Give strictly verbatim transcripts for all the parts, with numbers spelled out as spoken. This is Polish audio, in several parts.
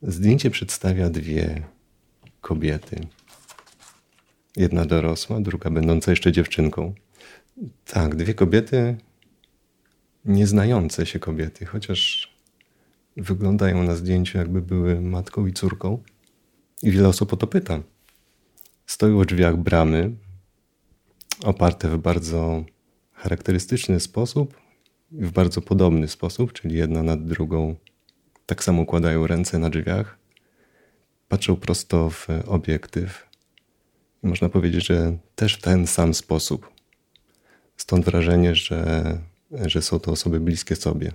Zdjęcie przedstawia dwie kobiety. Jedna dorosła, druga będąca jeszcze dziewczynką. Tak, dwie kobiety, nieznające się kobiety, chociaż wyglądają na zdjęciu, jakby były matką i córką. I wiele osób o to pyta. Stoją w drzwiach bramy, oparte w bardzo charakterystyczny sposób i w bardzo podobny sposób, czyli jedna nad drugą. Tak samo układają ręce na drzwiach, patrzą prosto w obiektyw. I można powiedzieć, że też w ten sam sposób. Stąd wrażenie, że, że są to osoby bliskie sobie.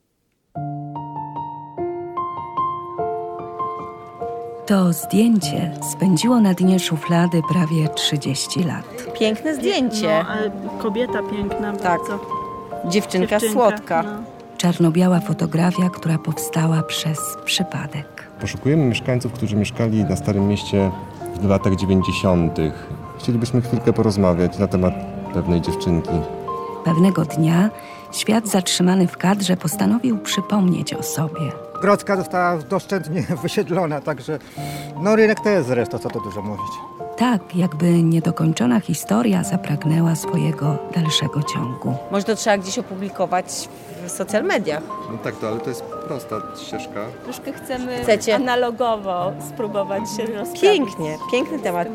To zdjęcie spędziło na dnie szuflady prawie trzydzieści lat. Piękne zdjęcie. No, ale kobieta piękna tak. bardzo. Dziewczynka, Dziewczynka słodka. No. Czarno-biała fotografia, która powstała przez przypadek. Poszukujemy mieszkańców, którzy mieszkali na Starym Mieście w latach dziewięćdziesiątych. Chcielibyśmy chwilkę porozmawiać na temat pewnej dziewczynki. Pewnego dnia świat zatrzymany w kadrze postanowił przypomnieć o sobie. Grodzka została doszczętnie wysiedlona, także no rynek to jest zresztą, co to dużo mówić. Tak, jakby niedokończona historia zapragnęła swojego dalszego ciągu. Może to trzeba gdzieś opublikować w social mediach. No tak, to, ale to jest prosta ścieżka. Troszkę chcemy Chcecie? analogowo spróbować się rozprawić. Pięknie, piękny temat.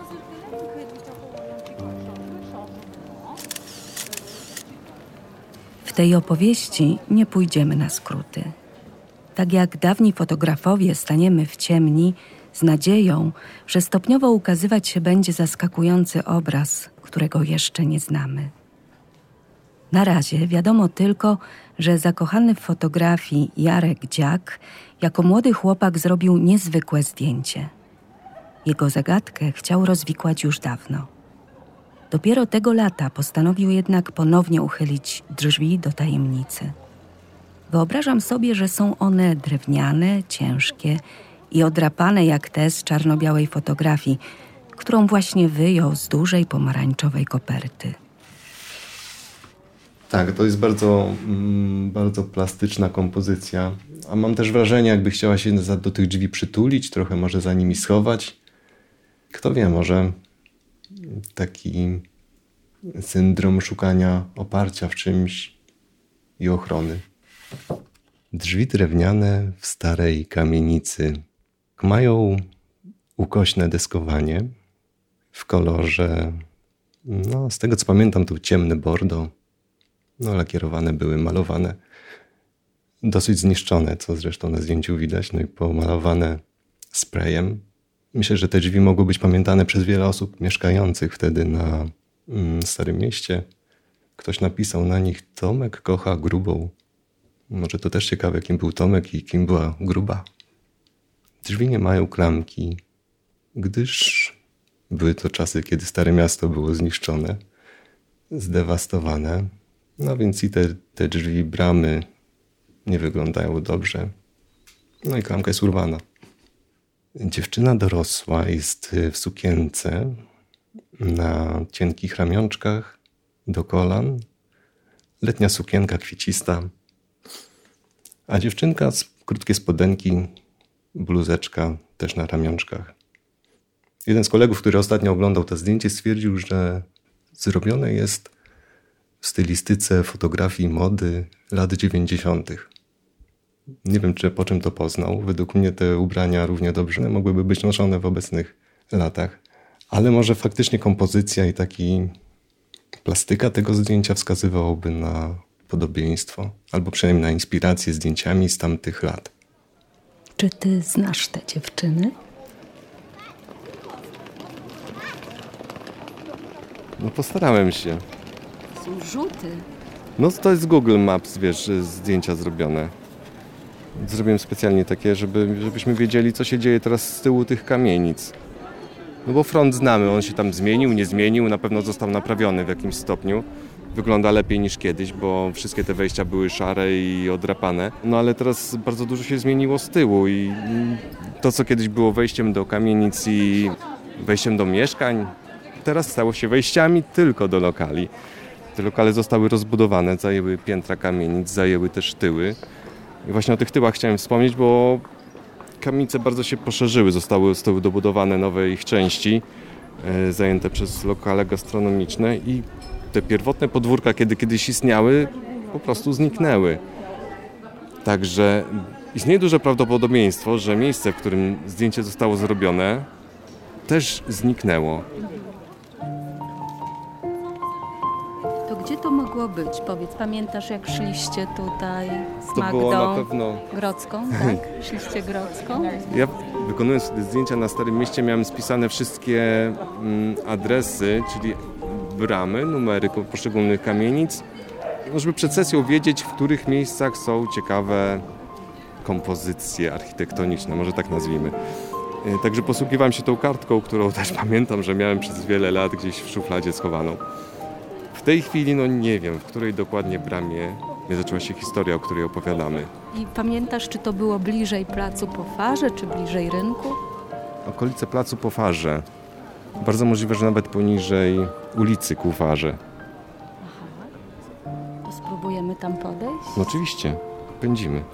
W tej opowieści nie pójdziemy na skróty. Tak jak dawni fotografowie staniemy w ciemni z nadzieją, że stopniowo ukazywać się będzie zaskakujący obraz, którego jeszcze nie znamy. Na razie wiadomo tylko, że zakochany w fotografii Jarek Dziak jako młody chłopak zrobił niezwykłe zdjęcie. Jego zagadkę chciał rozwikłać już dawno. Dopiero tego lata postanowił jednak ponownie uchylić drzwi do tajemnicy. Wyobrażam sobie, że są one drewniane, ciężkie i odrapane jak te z czarno-białej fotografii, którą właśnie wyjął z dużej pomarańczowej koperty. Tak, to jest bardzo, mm, bardzo plastyczna kompozycja. A mam też wrażenie, jakby chciała się do tych drzwi przytulić, trochę może za nimi schować. Kto wie, może taki syndrom szukania oparcia w czymś i ochrony. Drzwi drewniane w starej kamienicy mają ukośne deskowanie w kolorze, no z tego co pamiętam, to ciemny bordo. No lakierowane były, malowane. Dosyć zniszczone, co zresztą na zdjęciu widać, no i pomalowane sprayem. Myślę, że te drzwi mogły być pamiętane przez wiele osób mieszkających wtedy na mm, Starym Mieście. Ktoś napisał na nich: Tomek kocha grubą. Może to też ciekawe, kim był Tomek i kim była gruba. Drzwi nie mają klamki, gdyż były to czasy, kiedy Stare Miasto było zniszczone, zdewastowane. No więc i te, te drzwi, bramy nie wyglądają dobrze. No i klamka jest urwana. Dziewczyna dorosła jest w sukience na cienkich ramionczkach do kolan. Letnia sukienka kwiecista. A dziewczynka z krótkie spodenki, bluzeczka też na ramionczkach. Jeden z kolegów, który ostatnio oglądał to zdjęcie, stwierdził, że zrobione jest w stylistyce fotografii mody lat dziewięćdziesiątych. Nie wiem, czy po czym to poznał. Według mnie te ubrania równie dobrze mogłyby być noszone w obecnych latach. Ale może faktycznie kompozycja i taki plastyka tego zdjęcia wskazywałoby na podobieństwo. Albo przynajmniej na inspirację zdjęciami z tamtych lat. Czy ty znasz te dziewczyny? No postarałem się. Są rzuty. No to jest Google Maps, wiesz, zdjęcia zrobione. Zrobiłem specjalnie takie, żeby, żebyśmy wiedzieli, co się dzieje teraz z tyłu tych kamienic. No bo front znamy, on się tam zmienił, nie zmienił, na pewno został naprawiony w jakimś stopniu. Wygląda lepiej niż kiedyś, bo wszystkie te wejścia były szare i odrapane. No ale teraz bardzo dużo się zmieniło z tyłu i to, co kiedyś było wejściem do kamienic i wejściem do mieszkań, teraz stało się wejściami tylko do lokali. Te lokale zostały rozbudowane, zajęły piętra kamienic, zajęły też tyły. I właśnie o tych tyłach chciałem wspomnieć, bo kamienice bardzo się poszerzyły, zostały, zostały dobudowane nowe ich części, e, zajęte przez lokale gastronomiczne i te pierwotne podwórka, kiedy kiedyś istniały, po prostu zniknęły. Także istnieje duże prawdopodobieństwo, że miejsce, w którym zdjęcie zostało zrobione, też zniknęło. To gdzie to mogło być? Powiedz, pamiętasz jak szliście tutaj z To było na Magdą pewno... Grodzką, tak? Szliście Grodzką? Ja wykonując wtedy zdjęcia na Starym Mieście miałem spisane wszystkie mm, adresy, czyli bramy, numery poszczególnych kamienic, no, żeby przed sesją wiedzieć, w których miejscach są ciekawe kompozycje architektoniczne, może tak nazwijmy. Także posługiwałem się tą kartką, którą też pamiętam, że miałem przez wiele lat gdzieś w szufladzie schowaną. W tej chwili no nie wiem, w której dokładnie bramie zaczęła się historia, o której opowiadamy. I pamiętasz, czy to było bliżej placu Po Farze, czy bliżej rynku? Okolice placu Po Farze. Bardzo możliwe, że nawet poniżej ulicy ku Farze. To spróbujemy tam podejść? No oczywiście, pędzimy.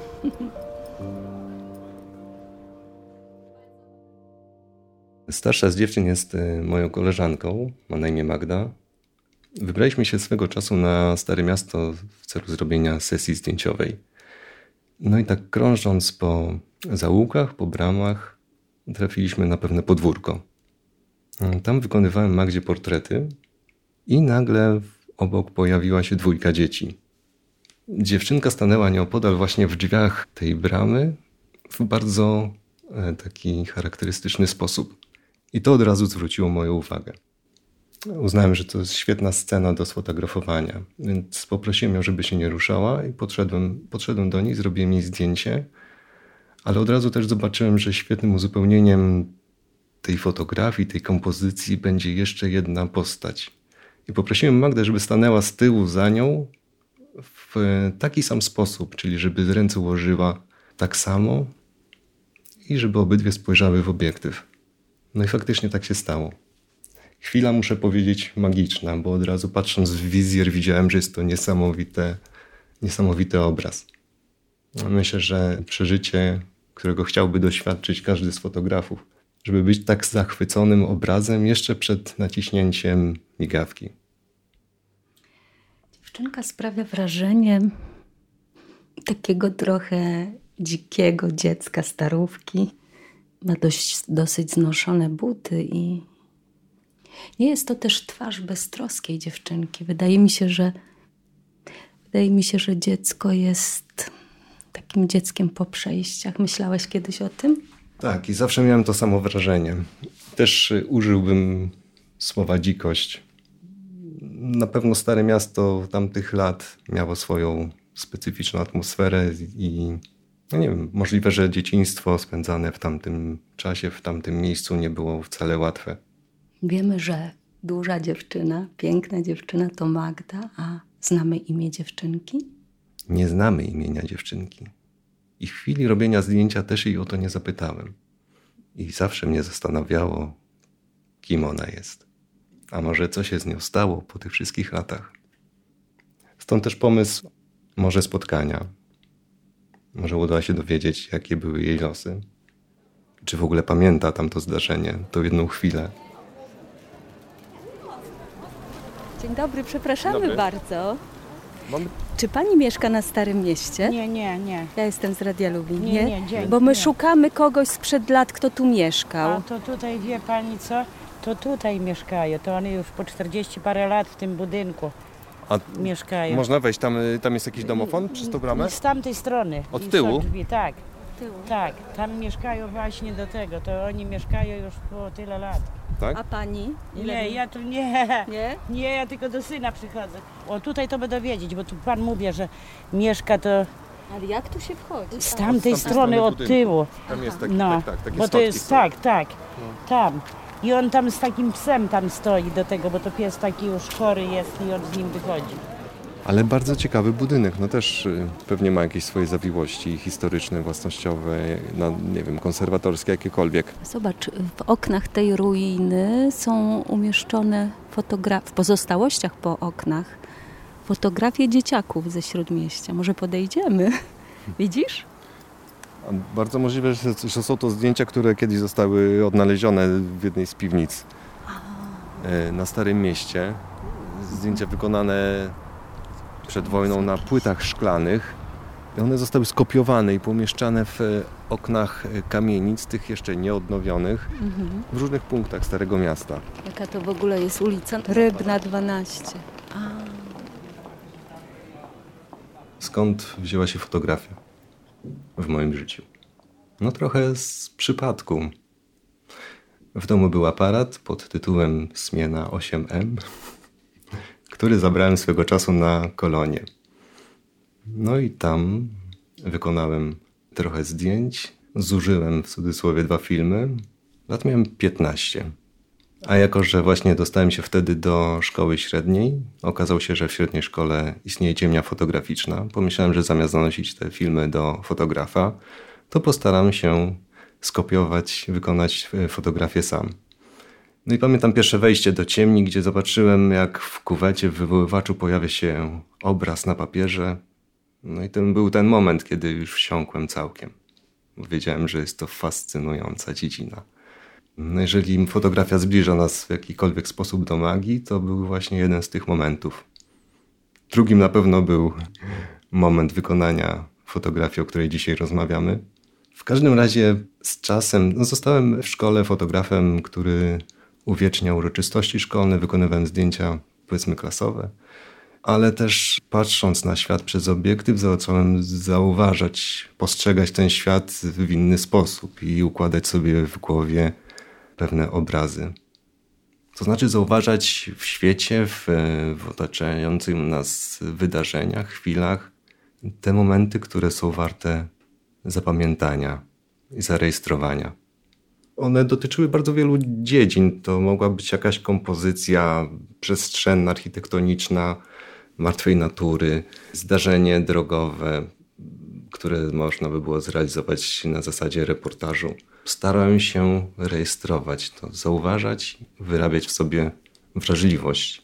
Starsza z dziewczyn jest moją koleżanką, ma na imię Magda. Wybraliśmy się swego czasu na Stare Miasto w celu zrobienia sesji zdjęciowej. No i tak krążąc po zaułkach, po bramach, trafiliśmy na pewne podwórko. Tam wykonywałem Magdzie portrety i nagle obok pojawiła się dwójka dzieci. Dziewczynka stanęła nieopodal właśnie w drzwiach tej bramy w bardzo taki charakterystyczny sposób. I to od razu zwróciło moją uwagę. Uznałem, że to jest świetna scena do sfotografowania, więc poprosiłem ją, żeby się nie ruszała i podszedłem, podszedłem do niej, zrobiłem jej zdjęcie, ale od razu też zobaczyłem, że świetnym uzupełnieniem tej fotografii, tej kompozycji będzie jeszcze jedna postać. I poprosiłem Magdę, żeby stanęła z tyłu za nią w taki sam sposób, czyli żeby ręce ułożyła tak samo i żeby obydwie spojrzały w obiektyw. No i faktycznie tak się stało. Chwila, muszę powiedzieć, magiczna, bo od razu patrząc w wizjer widziałem, że jest to niesamowite, niesamowity obraz. Myślę, że przeżycie, którego chciałby doświadczyć każdy z fotografów, żeby być tak zachwyconym obrazem jeszcze przed naciśnięciem migawki. Dziewczynka sprawia wrażenie takiego trochę dzikiego dziecka, starówki. Ma dość, dosyć znoszone buty i nie jest to też twarz beztroskiej dziewczynki. Wydaje mi się, że wydaje mi się, że dziecko jest takim dzieckiem po przejściach. Myślałeś kiedyś o tym? Tak, i zawsze miałem to samo wrażenie. Też użyłbym słowa dzikość. Na pewno Stare Miasto tamtych lat miało swoją specyficzną atmosferę i no nie wiem, możliwe, że dzieciństwo spędzane w tamtym czasie, w tamtym miejscu nie było wcale łatwe. Wiemy, że duża dziewczyna, piękna dziewczyna to Magda, a znamy imię dziewczynki? Nie znamy imienia dziewczynki. I w chwili robienia zdjęcia też jej o to nie zapytałem. I zawsze mnie zastanawiało, kim ona jest. A może co się z nią stało po tych wszystkich latach. Stąd też pomysł może spotkania. Może uda się dowiedzieć, jakie były jej losy. Czy w ogóle pamięta tamto zdarzenie, tą jedną chwilę. Dzień dobry, przepraszamy Dobry. bardzo. Mamy... Czy pani mieszka na Starym Mieście? Nie, nie, nie. Ja jestem z Radia Lublin, Nie, nie? nie, dzień, Bo my nie. szukamy kogoś sprzed lat, kto tu mieszkał. A to tutaj, wie pani co? To tutaj mieszkają. To one już po czterdzieści parę lat w tym budynku A mieszkają. można wejść? Tam, tam jest jakiś domofon przez tą bramę? Z tamtej strony. Od I są tyłu? Drzwi, tak, Tyłu. tak. Tam mieszkają właśnie do tego. To oni mieszkają już po tyle lat. Tak? A pani? Ile Nie, wy- ja tu nie. Nie? Nie, ja tylko do syna przychodzę. O, tutaj to będę wiedzieć, bo tu pan mówi, że mieszka to Ale jak tu się wchodzi? z Od tamtej tamtej strony, strony od budynku. tyłu. Tam jest taki, No, tak, tak, takie bo to schodki jest, są. tak, tak, tam. I on tam z takim psem tam stoi do tego, bo to pies taki już chory jest i on z nim wychodzi. Ale bardzo ciekawy budynek. No też y, pewnie ma jakieś swoje zawiłości historyczne, własnościowe, no, nie wiem, konserwatorskie, jakiekolwiek. Zobacz, w oknach tej ruiny są umieszczone fotografie, w pozostałościach po oknach fotografie dzieciaków ze Śródmieścia. Może podejdziemy? Widzisz? A bardzo możliwe, że, że są to zdjęcia, które kiedyś zostały odnalezione w jednej z piwnic na Starym Mieście. Zdjęcia wykonane przed wojną na płytach szklanych. One zostały skopiowane i pomieszczane w oknach kamienic, tych jeszcze nieodnowionych, mhm. w różnych punktach Starego Miasta. Jaka to w ogóle jest ulica? Rybna dwanaście. A. Skąd wzięła się fotografia w moim życiu? No trochę z przypadku. W domu był aparat pod tytułem Smiena osiem M, który zabrałem swego czasu na kolonie. No i tam wykonałem trochę zdjęć, zużyłem w cudzysłowie dwa filmy. Lat miałem piętnaście. A jako, że właśnie dostałem się wtedy do szkoły średniej, okazało się, że w średniej szkole istnieje ciemnia fotograficzna. Pomyślałem, że zamiast zanosić te filmy do fotografa, to postaram się skopiować, wykonać fotografię sam. No i pamiętam pierwsze wejście do ciemni, gdzie zobaczyłem, jak w kuwecie w wywoływaczu pojawia się obraz na papierze. No i to był ten moment, kiedy już wsiąkłem całkiem. Wiedziałem, że jest to fascynująca dziedzina. No jeżeli fotografia zbliża nas w jakikolwiek sposób do magii, to był właśnie jeden z tych momentów. Drugim na pewno był moment wykonania fotografii, o której dzisiaj rozmawiamy. W każdym razie z czasem no zostałem w szkole fotografem, który uwieczniał uroczystości szkolne, wykonywałem zdjęcia, powiedzmy, klasowe, ale też patrząc na świat przez obiektyw, zacząłem zauważać, postrzegać ten świat w inny sposób i układać sobie w głowie pewne obrazy. To znaczy zauważać w świecie, w, w otaczających nas wydarzeniach, chwilach, te momenty, które są warte zapamiętania i zarejestrowania. One dotyczyły bardzo wielu dziedzin. To mogła być jakaś kompozycja przestrzenna, architektoniczna, martwej natury, zdarzenie drogowe, które można by było zrealizować na zasadzie reportażu. Starałem się rejestrować to, zauważać, wyrabiać w sobie wrażliwość.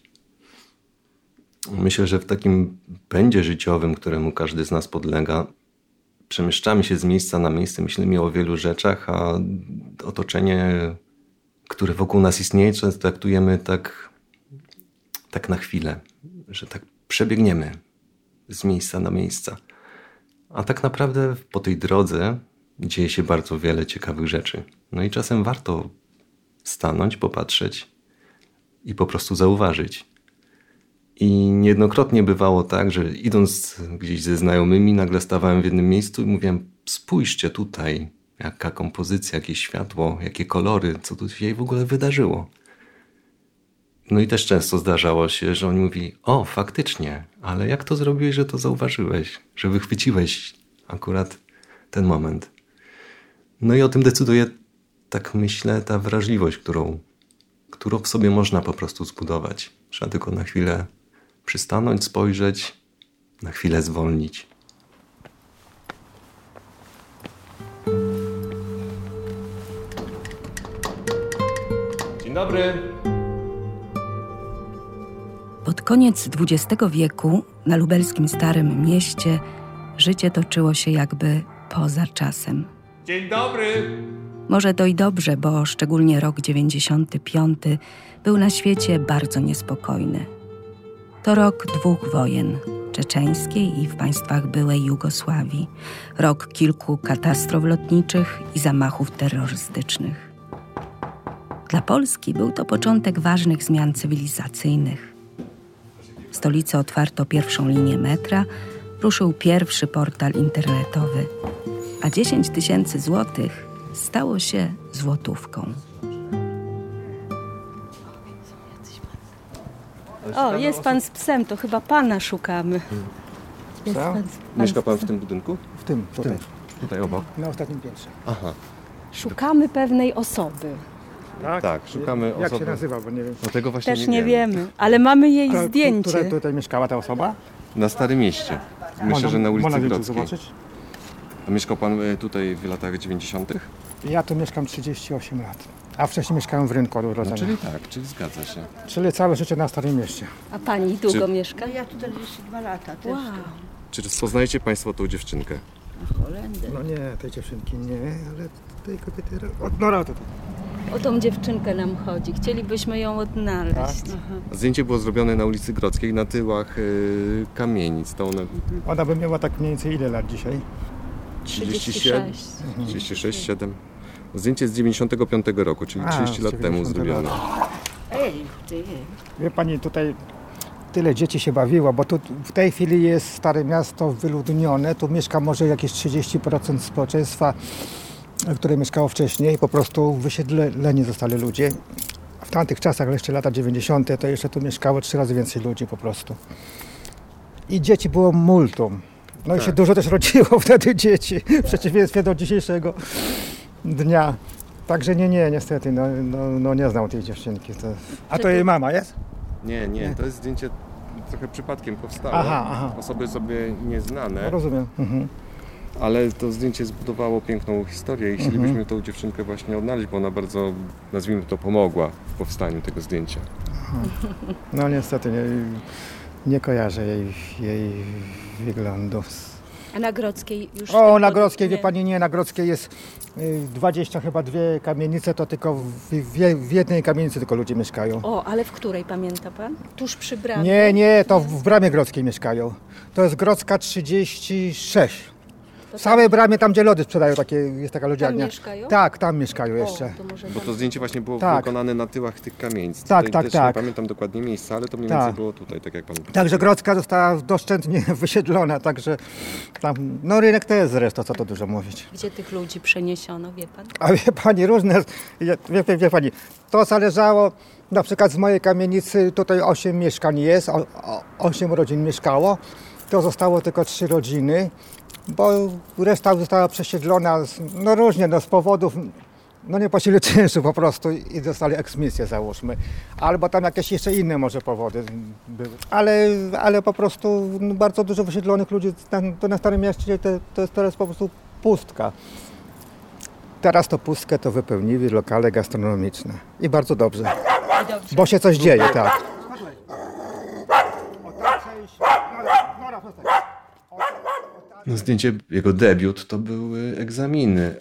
Myślę, że w takim pędzie życiowym, któremu każdy z nas podlega, przemieszczamy się z miejsca na miejsce, myślimy o wielu rzeczach, a otoczenie, które wokół nas istnieje, często traktujemy tak, tak na chwilę, że tak przebiegniemy z miejsca na miejsca. A tak naprawdę po tej drodze dzieje się bardzo wiele ciekawych rzeczy. No i czasem warto stanąć, popatrzeć i po prostu zauważyć. I niejednokrotnie bywało tak, że idąc gdzieś ze znajomymi, nagle stawałem w jednym miejscu i mówiłem: spójrzcie tutaj, jaka kompozycja, jakie światło, jakie kolory, co tu się w ogóle wydarzyło. No i też często zdarzało się, że oni mówi: o, faktycznie, ale jak to zrobiłeś, że to zauważyłeś, że wychwyciłeś akurat ten moment. No i o tym decyduje, tak myślę, ta wrażliwość, którą, którą w sobie można po prostu zbudować. Trzeba tylko na chwilę przystanąć, spojrzeć, na chwilę zwolnić. Dzień dobry. Pod koniec dwudziestego wieku na lubelskim Starym Mieście życie toczyło się jakby poza czasem. Dzień dobry. Może to i dobrze, bo szczególnie rok dziewięćdziesiąty piąty był na świecie bardzo niespokojny. To rok dwóch wojen, czeczeńskiej i w państwach byłej Jugosławii. Rok kilku katastrof lotniczych i zamachów terrorystycznych. Dla Polski był to początek ważnych zmian cywilizacyjnych. W stolicy otwarto pierwszą linię metra, ruszył pierwszy portal internetowy, a dziesięć tysięcy złotych stało się złotówką. O, jest pan z psem, to chyba pana szukamy. Jest Co? pan, pan Mieszka z pan w psem. tym budynku? W tym, tutaj, Tutaj obok. na ostatnim piętrze. Aha, Szukamy pewnej osoby. tak, szukamy Jak osoby. się nazywa, bo nie wiem. No tego właśnie Też nie, nie wiem. wiemy, ale mamy jej Która- zdjęcie. Która tutaj mieszkała ta osoba? Na Starym Mieście. Myślę, Można- że na ulicy można Grodzkiej. zobaczyć? A mieszkał pan y, tutaj w latach dziewięćdziesiątych? Ja tu mieszkam trzydzieści osiem lat, a wcześniej mieszkałem w Rynku od No, urodzenia. czyli tak, czyli zgadza się. Czyli całe życie na Starym Mieście. A pani długo Czy- mieszka? Ja czterdzieści dwa lata też. Wow. Czy rozpoznajecie państwo tą dziewczynkę? Holender. No nie, tej dziewczynki nie, ale tej kobiety... Od Nora to... O tą dziewczynkę nam chodzi. Chcielibyśmy ją odnaleźć. Aha. Zdjęcie było zrobione na ulicy Grodzkiej, na tyłach y, kamienic. To one Ona by miała tak mniej więcej ile lat dzisiaj? trzydzieści sześć, trzydzieści sześć, siedem. Zdjęcie z dziewięćdziesiątego piątego roku, czyli A, trzydzieści z lat temu dziewięćdziesiątego zrobione. Ej, ty. Wie pani, tutaj tyle dzieci się bawiło, bo tu w tej chwili jest Stare Miasto wyludnione. Tu mieszka może jakieś trzydzieści procent społeczeństwa, które mieszkało wcześniej. Po prostu wysiedleni zostali ludzie. W tamtych czasach, ale jeszcze lata dziewięćdziesiąte, to jeszcze tu mieszkało trzy razy więcej ludzi po prostu. I dzieci było multum. No Tak. i się dużo też rodziło wtedy dzieci, w przeciwieństwie do dzisiejszego dnia. Także nie, nie, niestety, no, no, no nie znam tej dziewczynki. To... A to jej mama jest? Nie, nie, to jest zdjęcie trochę przypadkiem powstało. Aha, aha. Osoby sobie nieznane, Rozumiem. Mhm. ale to zdjęcie zbudowało piękną historię i chcielibyśmy Mhm. tą dziewczynkę właśnie odnaleźć, bo ona bardzo, nazwijmy to, pomogła w powstaniu tego zdjęcia. No niestety nie, nie kojarzę jej, jej wyglądu. A na Grodzkiej już... O, tak na pod- Grodzkiej, wie nie. pani, nie, na Grodzkiej jest y, dwadzieścia chyba dwie kamienice, to tylko w, w, w jednej kamienicy tylko ludzie mieszkają. O, ale w której, pamięta pan? Tuż przy bramie. Nie, nie, to w, w Bramie Grodzkiej mieszkają. To jest Grodzka trzydzieści sześć. W samej Bramie, tam gdzie lody sprzedają, takie, jest taka lodziarnia. mieszkają? Tak, tam mieszkają jeszcze. O, to może Bo tam- to zdjęcie właśnie było Tak. wykonane na tyłach tych kamienic. Tak, Tutaj tak, też tak. Nie pamiętam dokładnie miejsca, ale to mniej Tak. więcej było tutaj, tak jak pan... Także Grodzka została doszczętnie wysiedlona, także tam, no rynek to jest zresztą, co to dużo mówić. Gdzie tych ludzi przeniesiono, wie pan? A wie pani, różne, wie, wie, wie pani, to zależało, na przykład z mojej kamienicy tutaj osiem mieszkań jest, o, o, osiem rodzin mieszkało, to zostało tylko trzy rodziny, bo reszta została przesiedlona, z, no różnie, no z powodów, no nie płacili czynszu po prostu i dostali eksmisję, załóżmy. Albo tam jakieś jeszcze inne może powody były. Ale, ale po prostu no, bardzo dużo wysiedlonych ludzi, na, to na Starym Mieście to, to jest teraz po prostu pustka. Teraz to pustkę to wypełnili lokale gastronomiczne. I bardzo dobrze, bo się coś dzieje, tak. No, zdjęcie, jego debiut to były egzaminy.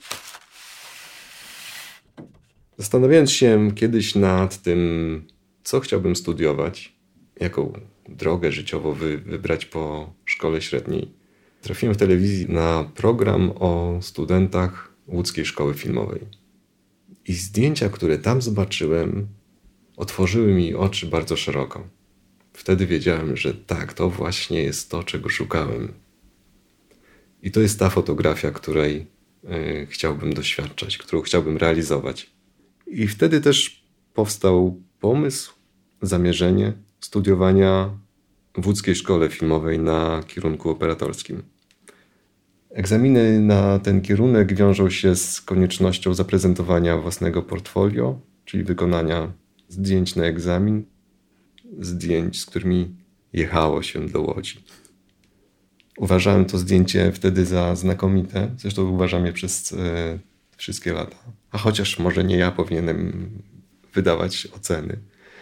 Zastanawiając się kiedyś nad tym, co chciałbym studiować, jaką drogę życiową wy, wybrać po szkole średniej, trafiłem w telewizji na program o studentach Łódzkiej Szkoły Filmowej. I zdjęcia, które tam zobaczyłem, otworzyły mi oczy bardzo szeroko. Wtedy wiedziałem, że tak, to właśnie jest to, czego szukałem. I to jest ta fotografia, której y, chciałbym doświadczać, którą chciałbym realizować. I wtedy też powstał pomysł, zamierzenie studiowania w Łódzkiej Szkole Filmowej na kierunku operatorskim. Egzaminy na ten kierunek wiążą się z koniecznością zaprezentowania własnego portfolio, czyli wykonania zdjęć na egzamin, zdjęć, z którymi jechało się do Łodzi. Uważałem to zdjęcie wtedy za znakomite, zresztą uważam je przez e, wszystkie lata. A chociaż może nie ja powinienem wydawać oceny.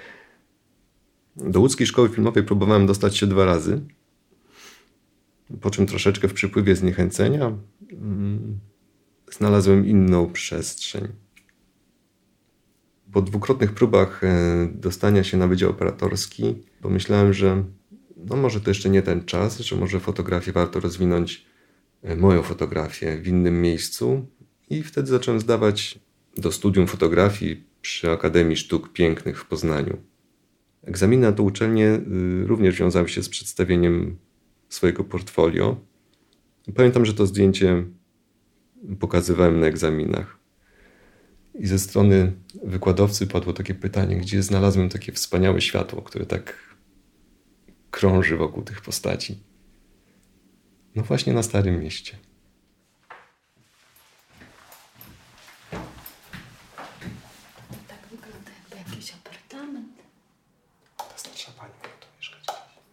Do Łódzkiej Szkoły Filmowej próbowałem dostać się dwa razy, po czym troszeczkę w przypływie zniechęcenia mm, znalazłem inną przestrzeń. Po dwukrotnych próbach e, dostania się na Wydział Operatorski pomyślałem, że no może to jeszcze nie ten czas, że może fotografię warto rozwinąć, e, moją fotografię w innym miejscu. I wtedy zacząłem zdawać do studium fotografii przy Akademii Sztuk Pięknych w Poznaniu. Egzaminy na tę uczelnię y, również wiązały się z przedstawieniem swojego portfolio. Pamiętam, że to zdjęcie pokazywałem na egzaminach. I ze strony wykładowcy padło takie pytanie, gdzie znalazłem takie wspaniałe światło, które tak krąży wokół tych postaci. No właśnie na Starym Mieście. Tak wygląda jakby jakiś apartament. To jest nasza pani, która tu mieszkać.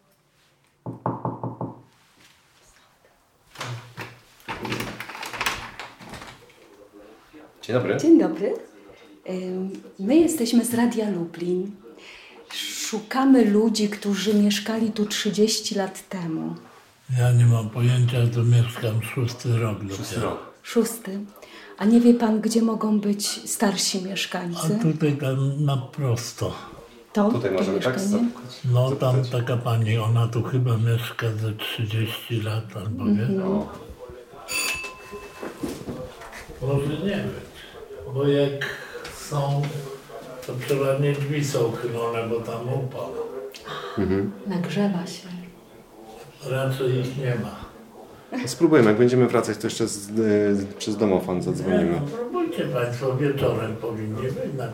Dzień dobry. Dzień dobry. Ym, My jesteśmy z Radia Lublin. Szukamy ludzi, którzy mieszkali tu trzydzieści lat temu. Ja nie mam pojęcia, tu mieszkam szósty rok dopiero. Szósty. A nie wie pan, gdzie mogą być starsi mieszkańcy? A tutaj tam na prosto. To, Tutaj to możemy tak mieszkanie? No tam taka pani, ona tu chyba mieszka ze trzydzieści lat albo wie. No. Może nie być, bo jak są, to przeważnie drzwi są chylone, bo tam upał. Nagrzewa się. Raczej ich nie ma. Spróbujemy, jak będziemy wracać, to jeszcze z, y, przez domofon Nie, zadzwonimy. no, próbujcie Państwo, wieczorem powinni wygnać.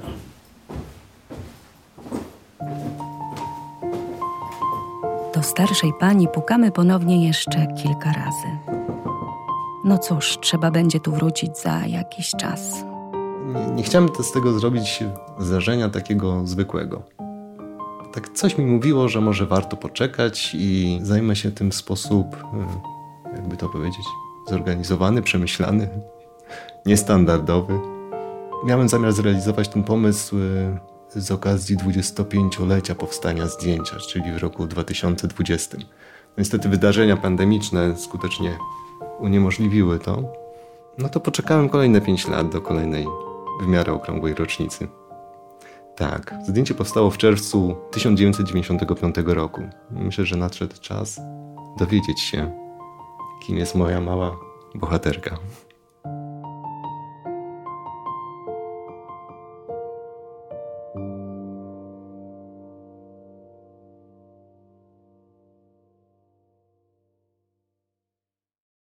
Do starszej pani pukamy ponownie jeszcze kilka razy. No cóż, trzeba będzie tu wrócić za jakiś czas. Nie, nie chciałem z tego zrobić zdarzenia takiego zwykłego. Tak coś mi mówiło, że może warto poczekać i zajmę się tym w sposób, y, jakby to powiedzieć, zorganizowany, przemyślany, niestandardowy. Miałem zamiar zrealizować ten pomysł y, z okazji dwudziestopięciolecia powstania zdjęcia, czyli w roku dwa tysiące dwudziestym. Niestety wydarzenia pandemiczne skutecznie uniemożliwiły to. No to poczekałem kolejne pięć lat do kolejnej w miarę okrągłej rocznicy. Tak, zdjęcie powstało w czerwcu tysiąc dziewięćset dziewięćdziesiątego piątego roku. Myślę, że nadszedł czas dowiedzieć się, kim jest moja mała bohaterka.